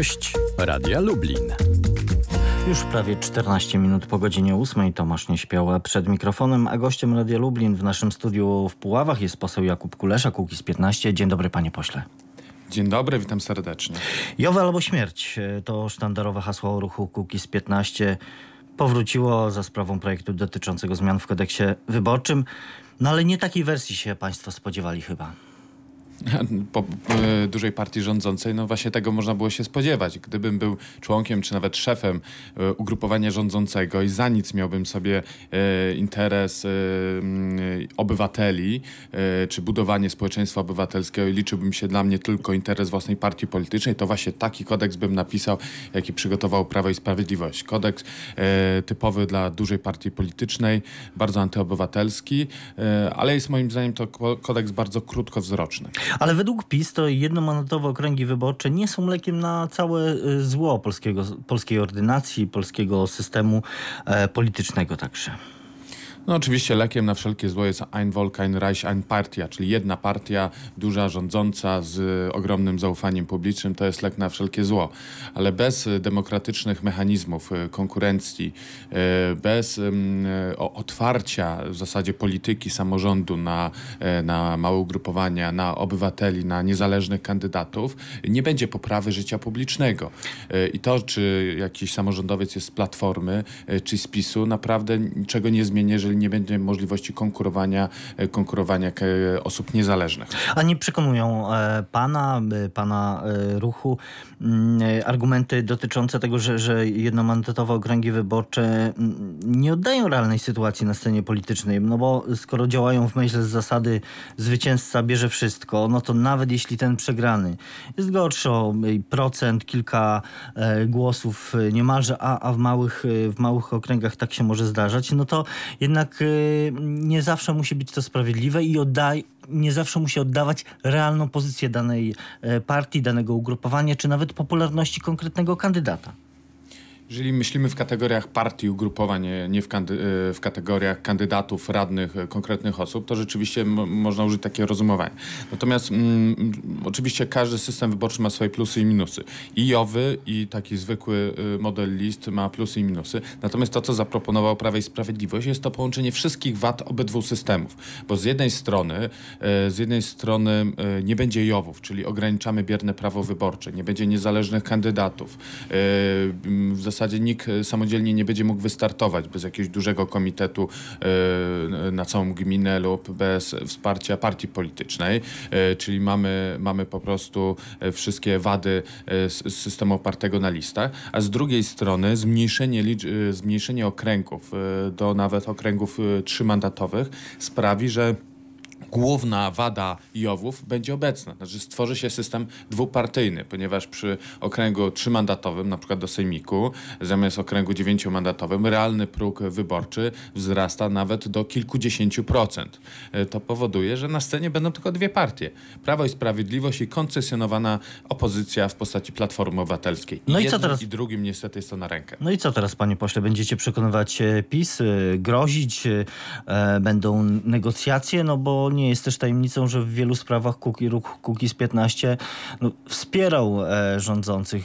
Gość Radia Lublin. Już prawie 14 minut po godzinie 8. Tomasz Nieśpiał przed mikrofonem, a gościem Radia Lublin w naszym studiu w Puławach jest poseł Jakub Kulesza, Kukiz15. Dzień dobry, panie pośle. Dzień dobry, witam serdecznie. JOW albo śmierć to sztandarowe hasło ruchu Kukiz15. Powróciło za sprawą projektu dotyczącego zmian w kodeksie wyborczym. No ale nie takiej wersji się państwo spodziewali chyba. Po dużej partii rządzącej, no właśnie tego można było się spodziewać. Gdybym był członkiem czy nawet szefem ugrupowania rządzącego i za nic miałbym sobie interes obywateli czy budowanie społeczeństwa obywatelskiego i liczyłbym się dla mnie tylko interes własnej partii politycznej, to właśnie taki kodeks bym napisał, jaki przygotował Prawo i Sprawiedliwość. Kodeks typowy dla dużej partii politycznej, bardzo antyobywatelski, ale jest moim zdaniem to kodeks bardzo krótkowzroczny. Ale według PiS to jednomandatowe okręgi wyborcze nie są lekiem na całe zło polskiej ordynacji, polskiego systemu politycznego także. No oczywiście lekiem na wszelkie zło jest Ein Volk, ein Reich, ein Partia, czyli jedna partia, duża, rządząca z ogromnym zaufaniem publicznym, to jest lek na wszelkie zło. Ale bez demokratycznych mechanizmów konkurencji, bez otwarcia w zasadzie polityki samorządu na małe ugrupowania, na obywateli, na niezależnych kandydatów, nie będzie poprawy życia publicznego. I to, czy jakiś samorządowiec jest z Platformy, czy z PiS-u, naprawdę niczego nie zmieni, jeżeli nie będzie możliwości konkurowania osób niezależnych. A nie przekonują pana ruchu argumenty dotyczące tego, że jednomandatowe okręgi wyborcze nie oddają realnej sytuacji na scenie politycznej, no bo skoro działają w myśl z zasady zwycięzca bierze wszystko, no to nawet jeśli ten przegrany jest gorszy o procent, kilka głosów niemalże, a w małych okręgach tak się może zdarzać, no to jednak nie zawsze musi być to sprawiedliwe i nie zawsze musi oddawać realną pozycję danej partii, danego ugrupowania, czy nawet popularności konkretnego kandydata. Jeżeli myślimy w kategoriach partii, ugrupowań, nie w kategoriach kandydatów, radnych, konkretnych osób, to rzeczywiście można użyć takiego rozumowania. Natomiast oczywiście każdy system wyborczy ma swoje plusy i minusy. I JOW-y, i taki zwykły model list ma plusy i minusy. Natomiast to, co zaproponował Prawo i Sprawiedliwość, jest to połączenie wszystkich wad obydwu systemów. Bo z jednej strony nie będzie JOW-ów, czyli ograniczamy bierne prawo wyborcze, nie będzie niezależnych kandydatów. W zasadzie nikt samodzielnie nie będzie mógł wystartować bez jakiegoś dużego komitetu na całą gminę lub bez wsparcia partii politycznej, czyli mamy po prostu wszystkie wady systemu opartego na listach, a z drugiej strony zmniejszenie okręgów do nawet okręgów 3-mandatowych sprawi, że główna wada JOW-ów będzie obecna. Znaczy stworzy się system dwupartyjny, ponieważ przy okręgu 3-mandatowym, na przykład do sejmiku, zamiast okręgu 9-mandatowym, realny próg wyborczy wzrasta nawet do kilkudziesięciu procent. To powoduje, że na scenie będą tylko dwie partie. Prawo i Sprawiedliwość i koncesjonowana opozycja w postaci Platformy Obywatelskiej. No i co teraz? I drugim niestety jest to na rękę. No i co teraz, panie pośle? Będziecie przekonywać PiS, grozić, będą negocjacje? No bo nie jest też tajemnicą, że w wielu sprawach ruch Kukiz15 wspierał rządzących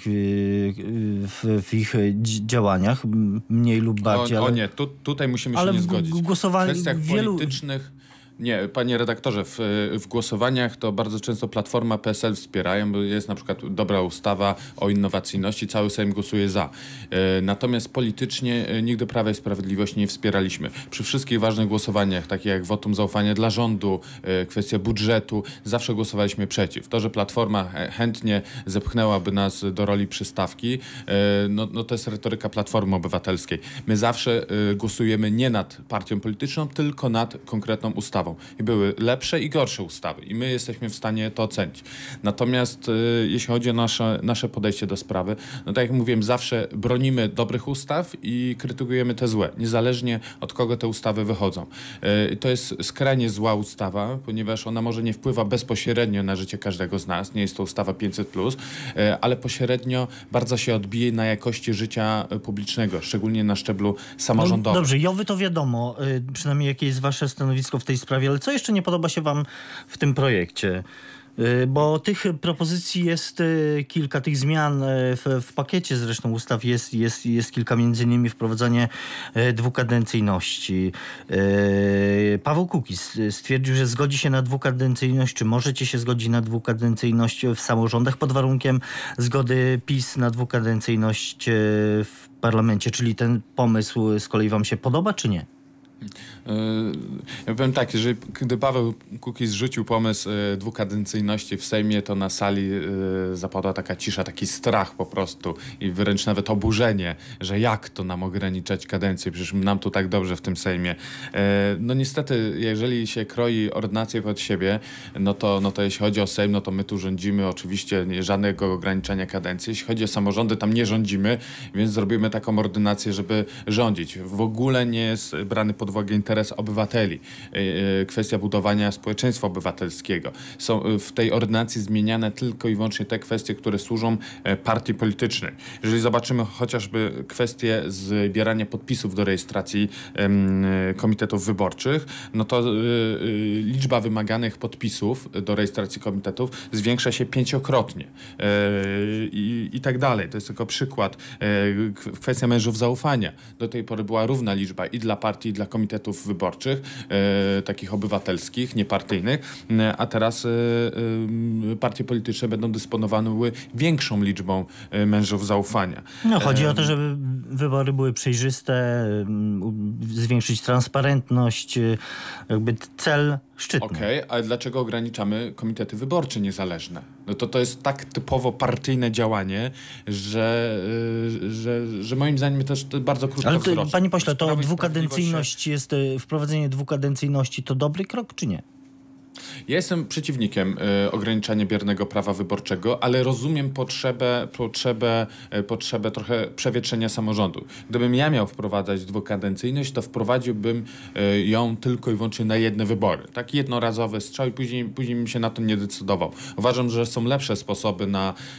w ich działaniach, mniej lub bardziej. Tutaj musimy się nie zgodzić. W kwestiach politycznych. Nie, panie redaktorze, w głosowaniach to bardzo często Platforma, PSL wspierają, bo jest na przykład dobra ustawa o innowacyjności, cały Sejm głosuje za. Natomiast politycznie nigdy Prawa i Sprawiedliwości nie wspieraliśmy. Przy wszystkich ważnych głosowaniach, takich jak wotum zaufania dla rządu, kwestia budżetu, zawsze głosowaliśmy przeciw. To, że Platforma chętnie zepchnęłaby nas do roli przystawki, no to jest retoryka Platformy Obywatelskiej. My zawsze głosujemy nie nad partią polityczną, tylko nad konkretną ustawą. I były lepsze i gorsze ustawy. I my jesteśmy w stanie to ocenić. Natomiast jeśli chodzi o nasze podejście do sprawy, no tak jak mówiłem, zawsze bronimy dobrych ustaw i krytykujemy te złe. Niezależnie od kogo te ustawy wychodzą. To jest skrajnie zła ustawa, ponieważ ona może nie wpływa bezpośrednio na życie każdego z nas. Nie jest to ustawa 500+, ale pośrednio bardzo się odbije na jakości życia publicznego, szczególnie na szczeblu samorządowym. No dobrze, JOW-y to wiadomo, przynajmniej jakie jest wasze stanowisko w tej sprawie, ale co jeszcze nie podoba się wam w tym projekcie? Bo tych propozycji jest kilka, tych zmian w pakiecie zresztą ustaw jest kilka, między innymi wprowadzenie dwukadencyjności. Paweł Kukiz stwierdził, że zgodzi się na dwukadencyjność. Czy możecie się zgodzić na dwukadencyjność w samorządach pod warunkiem zgody PiS na dwukadencyjność w parlamencie? Czyli ten pomysł z kolei wam się podoba, czy nie? Ja powiem tak, gdy Paweł Kukiz rzucił pomysł dwukadencyjności w Sejmie, to na sali zapadła taka cisza, taki strach po prostu i wręcz nawet oburzenie, że jak to nam ograniczać kadencję, przecież nam tu tak dobrze w tym Sejmie. No niestety, jeżeli się kroi ordynację pod siebie, no to jeśli chodzi o Sejm, no to my tu rządzimy, oczywiście żadnego ograniczania kadencji. Jeśli chodzi o samorządy, tam nie rządzimy, więc zrobimy taką ordynację, żeby rządzić. W ogóle nie jest brany pod uwagę interes obywateli. Kwestia budowania społeczeństwa obywatelskiego. Są w tej ordynacji zmieniane tylko i wyłącznie te kwestie, które służą partii politycznej. Jeżeli zobaczymy chociażby kwestię zbierania podpisów do rejestracji komitetów wyborczych, no to liczba wymaganych podpisów do rejestracji komitetów zwiększa się 5-krotnie. I tak dalej. To jest tylko przykład. Kwestia mężów zaufania. Do tej pory była równa liczba i dla partii, i dla komitetów wyborczych, takich obywatelskich, niepartyjnych, a teraz partie polityczne będą dysponowały większą liczbą mężów zaufania. No, chodzi o to, żeby wybory były przejrzyste, zwiększyć transparentność, jakby cel szczytny. Okej, ale dlaczego ograniczamy komitety wyborcze niezależne? No to jest tak typowo partyjne działanie, że moim zdaniem też to bardzo krótkowzroczne. Ale panie pośle, to dwukadencyjność jest, wprowadzenie dwukadencyjności to dobry krok, czy nie? Ja jestem przeciwnikiem ograniczania biernego prawa wyborczego, ale rozumiem potrzebę trochę przewietrzenia samorządu. Gdybym ja miał wprowadzać dwukadencyjność, to wprowadziłbym ją tylko i wyłącznie na jedne wybory. Tak jednorazowy strzał i później bym się na to nie decydował. Uważam, że są lepsze sposoby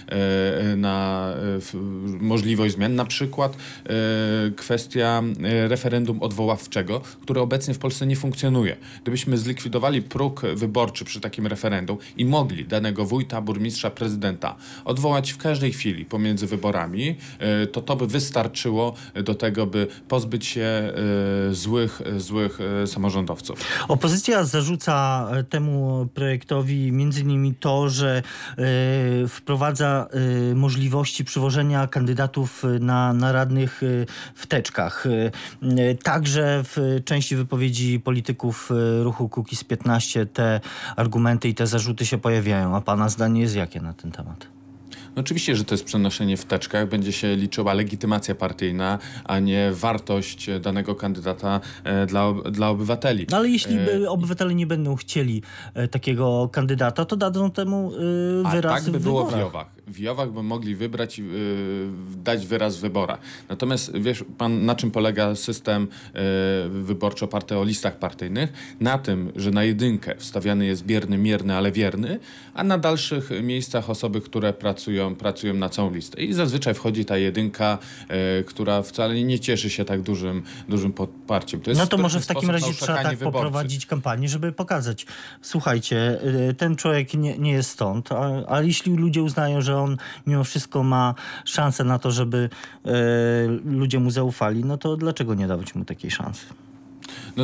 na możliwość zmian. Na przykład kwestia referendum odwoławczego, które obecnie w Polsce nie funkcjonuje. Gdybyśmy zlikwidowali próg wyborczy przy takim referendum i mogli danego wójta, burmistrza, prezydenta odwołać w każdej chwili pomiędzy wyborami, to by wystarczyło do tego, by pozbyć się złych samorządowców. Opozycja zarzuca temu projektowi między innymi to, że wprowadza możliwości przywożenia kandydatów na radnych w teczkach. Także w części wypowiedzi polityków ruchu Kukiz 15 te argumenty i te zarzuty się pojawiają. A pana zdanie jest jakie na ten temat? No oczywiście, że to jest przenoszenie w teczkach. Będzie się liczyła legitymacja partyjna, a nie wartość danego kandydata dla obywateli. No ale jeśli obywatele nie będą chcieli takiego kandydata, to dadzą temu wyraz tak by w było wyborach. w JOW-ach. W JOW-ach by mogli wybrać i dać wyraz w wyborach. Natomiast wiesz pan, na czym polega system wyborczy oparty o listach partyjnych? Na tym, że na jedynkę wstawiany jest bierny, mierny, ale wierny, a na dalszych miejscach osoby, które pracują na całą listę. I zazwyczaj wchodzi ta jedynka, która wcale nie cieszy się tak dużym poparciem. No to może w takim razie trzeba tak poprowadzić kampanię, żeby pokazać, słuchajcie, ten człowiek nie jest stąd, a jeśli ludzie uznają, że on mimo wszystko ma szansę na to, żeby ludzie mu zaufali, no to dlaczego nie dawać mu takiej szansy? No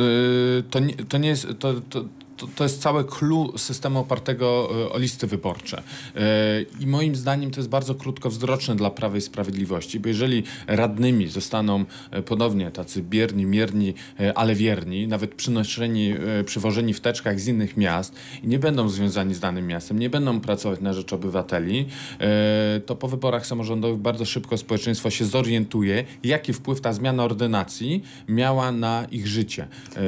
to nie jest... To jest całe clue systemu opartego o listy wyborcze. I moim zdaniem to jest bardzo krótkowzroczne dla Prawa i Sprawiedliwości, bo jeżeli radnymi zostaną ponownie tacy bierni, mierni, ale wierni, nawet przywożeni w teczkach z innych miast i nie będą związani z danym miastem, nie będą pracować na rzecz obywateli, to po wyborach samorządowych bardzo szybko społeczeństwo się zorientuje, jaki wpływ ta zmiana ordynacji miała na ich życie,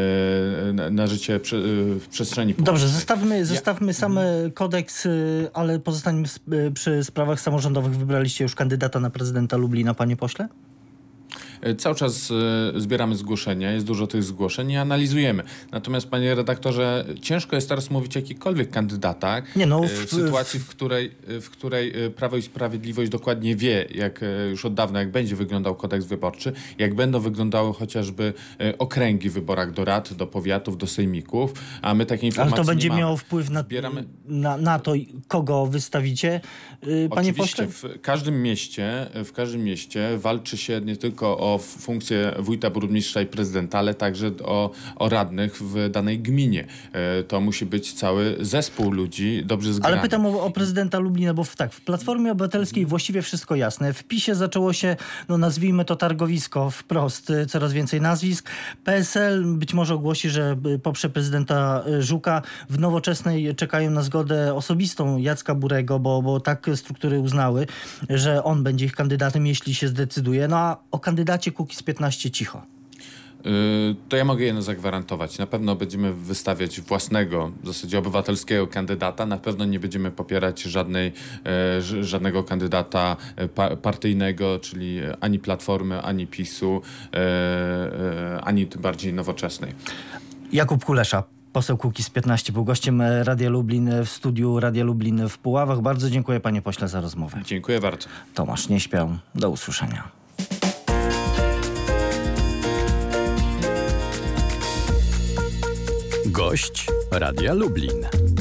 na życie w przestrzeni publicznej. Dobrze, zostawmy sam kodeks, ale pozostańmy przy sprawach samorządowych. Wybraliście już kandydata na prezydenta Lublina, panie pośle? Cały czas zbieramy zgłoszenia, jest dużo tych zgłoszeń i analizujemy. Natomiast, panie redaktorze, ciężko jest teraz mówić o jakichkolwiek kandydatach w sytuacji, w której Prawo i Sprawiedliwość dokładnie wie, jak już od dawna, jak będzie wyglądał kodeks wyborczy, jak będą wyglądały chociażby okręgi w wyborach do rad, do powiatów, do sejmików, a my takiej informacji Ale to będzie nie mamy. miało wpływ na to, kogo wystawicie, panie pośle? W każdym mieście walczy się nie tylko o funkcję wójta, burmistrza i prezydenta, ale także o radnych w danej gminie. To musi być cały zespół ludzi dobrze zgrany. Ale pytam o prezydenta Lublina, bo w Platformie Obywatelskiej właściwie wszystko jasne. W PiS-ie zaczęło się, nazwijmy to targowisko wprost, coraz więcej nazwisk. PSL być może ogłosi, że poprze prezydenta Żuka. W Nowoczesnej czekają na zgodę osobistą Jacka Burego, bo tak struktury uznały, że on będzie ich kandydatem, jeśli się zdecyduje. No a o kandydacie Kukiz15 cicho. To ja mogę jedno zagwarantować. Na pewno będziemy wystawiać własnego, w zasadzie obywatelskiego kandydata. Na pewno nie będziemy popierać żadnego kandydata partyjnego, czyli ani Platformy, ani PiS-u, ani tym bardziej Nowoczesnej. Jakub Kulesza, poseł Kukiz15, był gościem Radia Lublin w studiu Radia Lublin w Puławach. Bardzo dziękuję, panie pośle, za rozmowę. Dziękuję bardzo. Tomasz Nieśpiał, do usłyszenia. Gość Radia Lublin.